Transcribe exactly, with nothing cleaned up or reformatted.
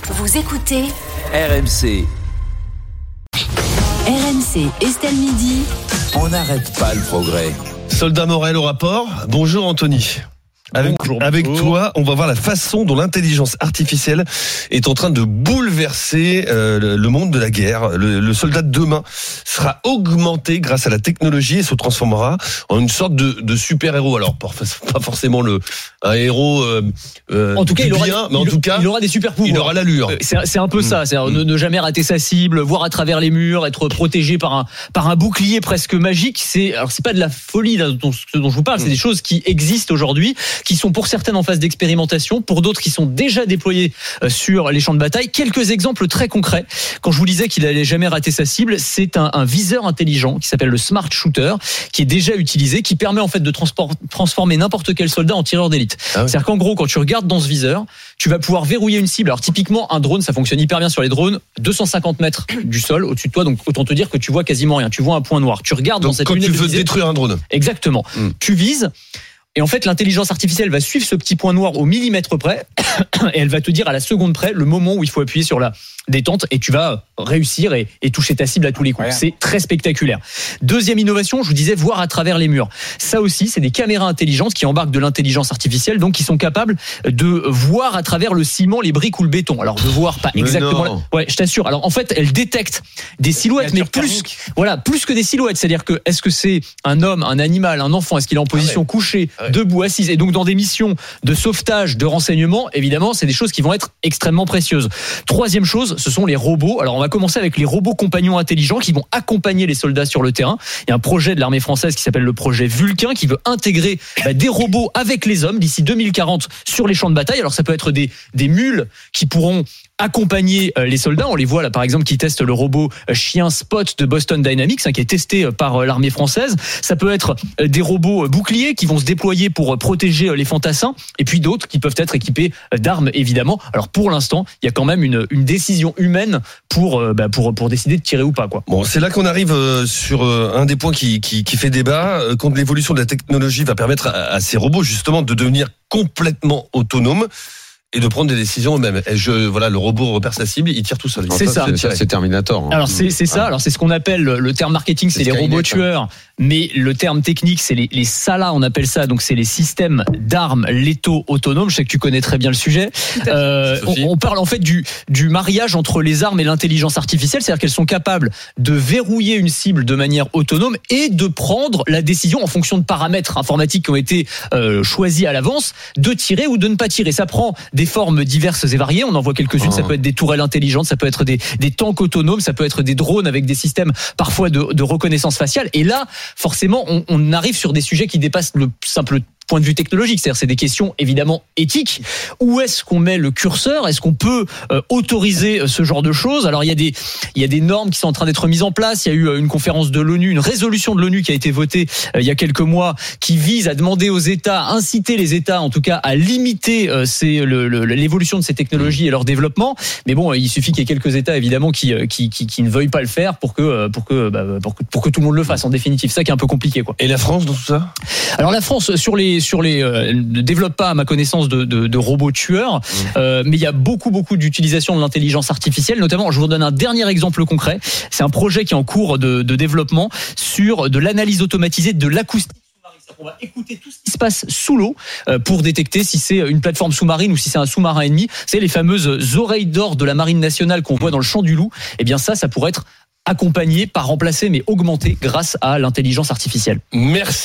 Vous écoutez R M C. R M C, Estelle Midi. On n'arrête pas le progrès. Soldat Morel au rapport. Bonjour Anthony. Avec, Bonjour, avec bonjour. toi, on va voir la façon dont l'intelligence artificielle est en train de bouleverser euh, le, le monde de la guerre. Le, le soldat de demain sera augmenté grâce à la technologie et se transformera en une sorte de, de super-héros. Alors, pas forcément le, un héros euh, euh, En tout cas, du il aura, bien, mais en il, tout cas, il aura des super pouvoirs. il aura l'allure. Euh, C'est, c'est un peu Mmh. ça, c'est Mmh. ne, ne jamais rater sa cible, voir à travers les murs, être protégé par un par un bouclier presque magique. C'est alors c'est pas de la folie là, dont, ce dont je vous parle, c'est Mmh. des choses qui existent aujourd'hui, qui sont pour certaines en phase d'expérimentation, pour d'autres qui sont déjà déployées euh, sur les champs de bataille. Quelques exemples très concrets. Quand je vous disais qu'il allait jamais rater sa cible, c'est un, un viseur intelligent qui s'appelle le Smart Shooter, qui est déjà utilisé, qui permet en fait de transport, transformer n'importe quel soldat en tireur d'élite. Ah oui. C'est-à-dire qu'en gros, quand tu regardes dans ce viseur, tu vas pouvoir verrouiller une cible. Alors typiquement, un drone, ça fonctionne hyper bien sur les drones, deux cent cinquante mètres du sol au-dessus de toi, donc autant te dire que tu vois quasiment rien. Tu vois un point noir. Tu regardes Donc, dans cette quand lunette tu de veux visée. détruire un drone. Exactement. Mm. Tu vises. Et en fait, l'intelligence artificielle va suivre ce petit point noir au millimètre près et elle va te dire à la seconde près le moment où il faut appuyer sur la détente et tu vas réussir et, et toucher ta cible à tous les coups. Ouais. C'est très spectaculaire. Deuxième innovation, je vous disais, voir à travers les murs. Ça aussi, c'est des caméras intelligentes qui embarquent de l'intelligence artificielle, donc qui sont capables de voir à travers le ciment, les briques ou le béton. Alors, de voir pas Mais exactement. non. Ouais, je t'assure. Alors, en fait, elle détecte des silhouettes, mais plus, voilà, plus que des silhouettes. C'est-à-dire que est-ce que c'est un homme, un animal, un enfant? Est-ce qu'il est en position Ah ouais. couchée, Ah ouais. debout, assise? Et donc, dans des missions de sauvetage, de renseignement, évidemment, c'est des choses qui vont être extrêmement précieuses. Troisième chose, ce sont les robots. Alors, on va commencer avec les robots compagnons intelligents qui vont accompagner les soldats sur le terrain. Il y a un projet de l'armée française qui s'appelle le projet Vulcain qui veut intégrer bah, des robots avec les hommes d'ici deux mille quarante sur les champs de bataille. Alors, ça peut être des, des mules qui pourront accompagner euh, les soldats. On les voit là, par exemple, qui testent le robot euh, chien Spot de Boston Dynamics, hein, qui est testé euh, par euh, l'armée française. Ça peut être euh, des robots euh, boucliers qui vont se déployer pour euh, protéger euh, les fantassins, et puis d'autres qui peuvent être équipés euh, d'armes, évidemment. Alors pour l'instant, il y a quand même une, une décision humaine pour, euh, bah, pour, pour décider de tirer ou pas, quoi. Bon, c'est là qu'on arrive euh, sur euh, un des points qui, qui, qui fait débat. Euh, quand l'évolution de la technologie va permettre à, à ces robots justement de devenir complètement autonomes et de prendre des décisions eux-mêmes. Et je, voilà, le robot repère sa cible, il tire tout seul. C'est ça. C'est, c'est Terminator. Hein. Alors c'est, c'est ça. Alors c'est ce qu'on appelle le terme marketing, c'est, C'est les Skynet, robots hein. tueurs. Mais le terme technique, c'est les, les S A L A, on appelle ça. Donc c'est les systèmes d'armes létaux autonomes. Je sais que tu connais très bien le sujet. Euh, on, on parle en fait du, du mariage entre les armes et l'intelligence artificielle, c'est-à-dire qu'elles sont capables de verrouiller une cible de manière autonome et de prendre la décision en fonction de paramètres informatiques qui ont été euh, choisis à l'avance, de tirer ou de ne pas tirer. Ça prend des formes diverses et variées. On en voit quelques-unes. Oh. Ça peut être des tourelles intelligentes, ça peut être des, des tanks autonomes, ça peut être des drones avec des systèmes parfois de, de reconnaissance faciale. Et là, forcément, on, on arrive sur des sujets qui dépassent le simple point de vue technologique, c'est-à-dire c'est des questions évidemment éthiques. Où est-ce qu'on met le curseur? Est-ce qu'on peut euh, autoriser ce genre de choses? Alors il y a des il y a des normes qui sont en train d'être mises en place. Il y a eu euh, une conférence de l'ONU, une résolution de l'ONU qui a été votée euh, il y a quelques mois, qui vise à demander aux États, inciter les États en tout cas à limiter euh, ces, le, le, l'évolution de ces technologies et leur développement. Mais bon, il suffit qu'il y ait quelques États évidemment qui qui, qui, qui ne veuillent pas le faire pour que pour que bah, pour que pour que tout le monde le fasse en définitive. C'est ça qui est un peu compliqué, quoi. Et la France dans tout ça? Alors la France sur les sur les euh, ne développe pas à ma connaissance de, de, de robots tueurs, mmh. euh, mais il y a beaucoup beaucoup d'utilisation de l'intelligence artificielle, notamment. Je vous donne un dernier exemple concret. C'est un projet qui est en cours de, de développement sur de l'analyse automatisée de l'acoustique. On va écouter tout ce qui se passe sous l'eau euh, pour détecter si c'est une plateforme sous-marine ou si c'est un sous-marin ennemi. C'est les fameuses oreilles d'or de la marine nationale qu'on voit dans le champ du loup. Eh bien ça, ça pourrait être accompagné, pas remplacé, mais augmenté grâce à l'intelligence artificielle. Merci.